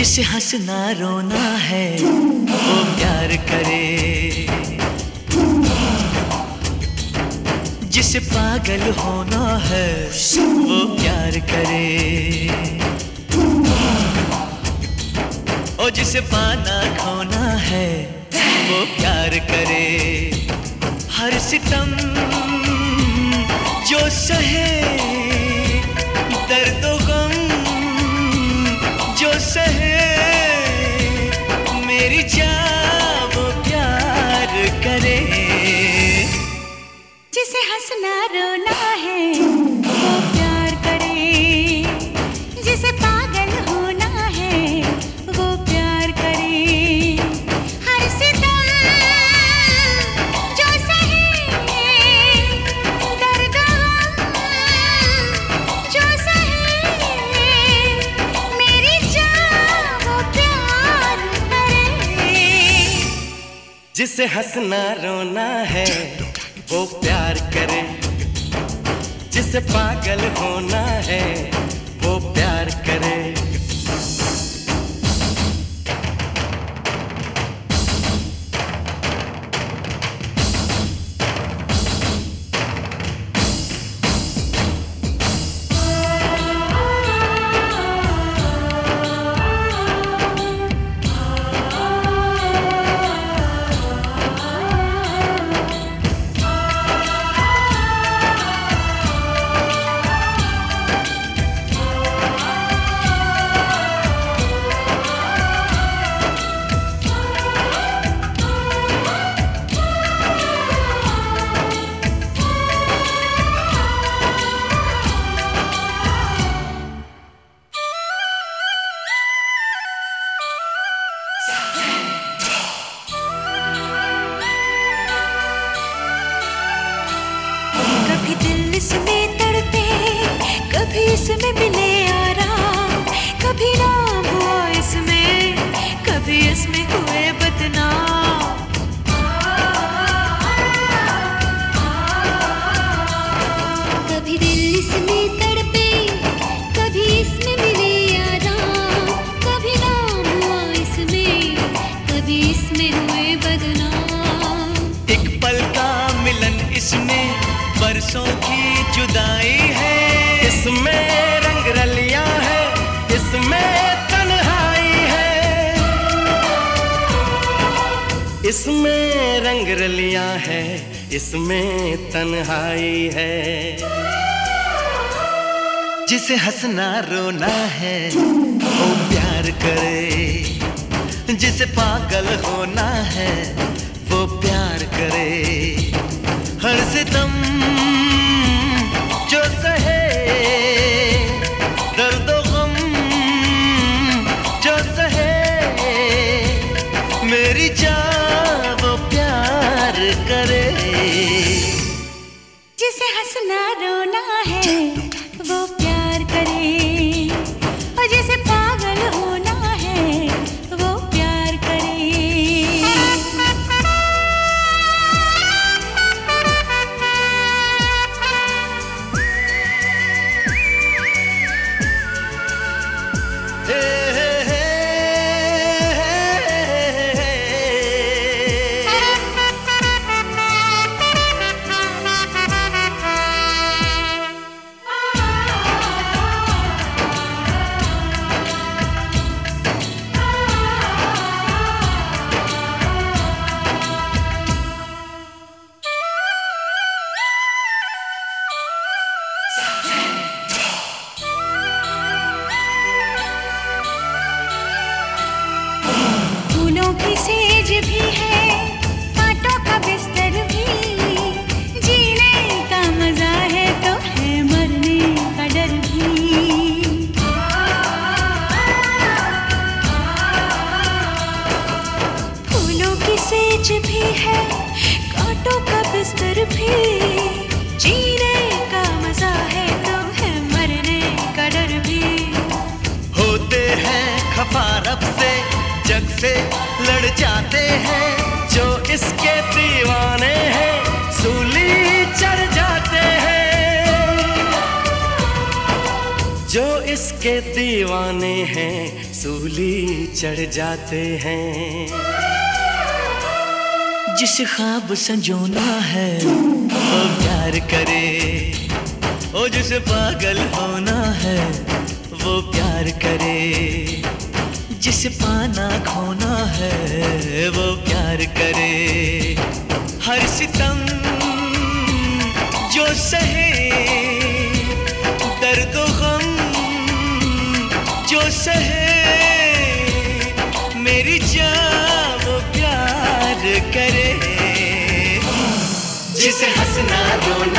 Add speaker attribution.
Speaker 1: जिसे हंसना रोना है वो प्यार करे, जिसे पागल होना है वो प्यार करे, और जिसे पाना खोना है वो प्यार करे। हर सितम जो सहे, दर्द गम जो सहे, मेरी जान वो प्यार करे।
Speaker 2: जिसे हंसना रोना है वो प्यार करे, जिसे पागल होना है वो प्यार करे। हर सितम जो सहे, दर्द जो सहे, मेरी जान वो प्यार करे।
Speaker 3: जिसे हंसना रोना है वो प्यार करे, जिसे पागल होना है वो प्यार करे।
Speaker 2: कभी दिल इसमें तड़पे, कभी इसमें मिले आराम, कभी नाम हुआ इसमें, कभी इसमें हुए बदनाम। कभी दिल इसमें तड़पे, कभी इसमें मिले आराम, कभी नाम हुआ इसमें, कभी इसमें हुए बदनाम।
Speaker 1: एक पल का मिलन इसमें बरसों की जुदाई है,
Speaker 3: इसमें रंग रलियां है, इसमें तन्हाई है। इसमें रंग रलियां है, इसमें तन्हाई है।
Speaker 1: जिसे हंसना रोना है वो प्यार करे, जिसे पागल होना है वो प्यार करे। हर सितम जो सहे, दर्द गम जो सहे, मेरी जान वो प्यार करे।
Speaker 2: जिसे हंसना रोना है वो प्यार करे, और जिसे पागल होना है वो प्यार करे। फूलों की सेज भी है, कांटों का बिस्तर भी, जीने का मजा है तो है मरने का डर भी। फूलों की सेज भी है, कांटों का बिस्तर भी, जीने का मजा है तो है मरने का डर भी।
Speaker 1: होते हैं खफा रब से, जग से लड़ जाते हैं, जो इसके दीवाने हैं सूली चढ़ जाते हैं।
Speaker 3: जो इसके दीवाने हैं सूली चढ़ जाते हैं।
Speaker 1: जिसे ख्वाब संजोना है वो प्यार करे, ओ जिसे पागल होना है वो प्यार करे, जिसे पाना खोना है वो प्यार करे। हर सितम जो सहे, दर्द गम जो सहे, मेरी जान वो प्यार करे।
Speaker 3: जिसे हंसना रोना